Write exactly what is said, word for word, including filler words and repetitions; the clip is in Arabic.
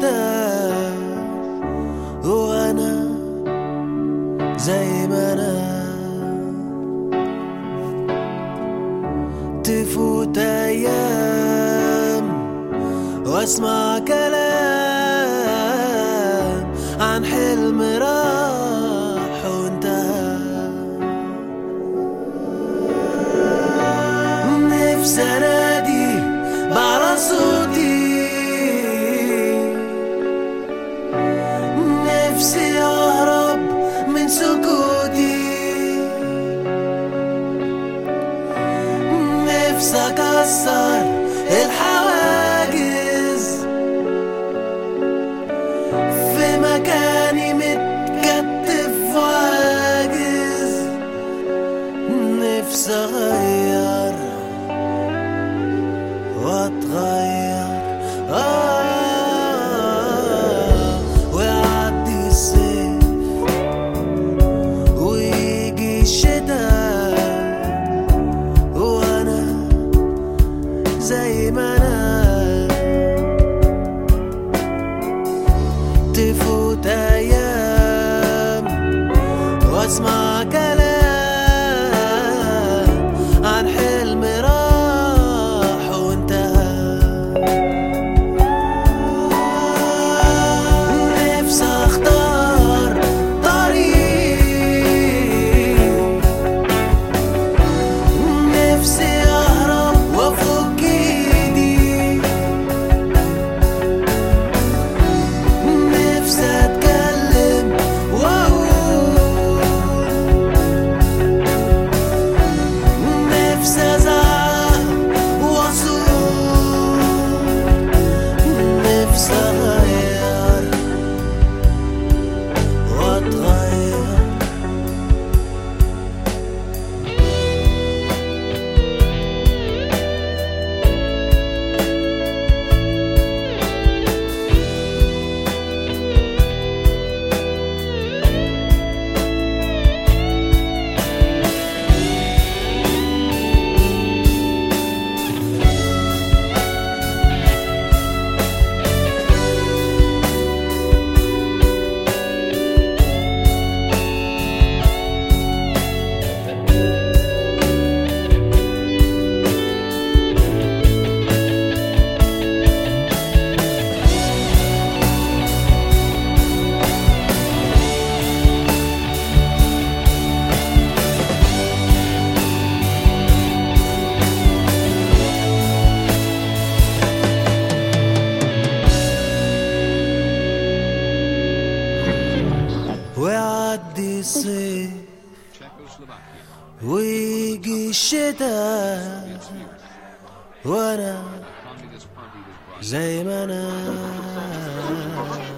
الشتاء وانا زي ما انا. تفوت ايام واسمع كلام عن حلم راح وانتهى. نفسي انادي بعلى صوتي، نفسي اهرب من سكوتي، نفسي اكسر الحواجز في مكاني متكتف وعاجز. نفسي اغير واتغير آه ويعدي الصيف ويجي الشتاء وانا زي ما انا. تفوت ايام واسمع كلام عن حلم راح وانتهى. نفسي اختار طريق، نفسي اهرب وافك ايدي، نفسي اتكلم واقول، نفسي ازعق واصور، نفسي اغير واتغير. ويعدي الصيف ويجي الشتاء وانا زي ما انا.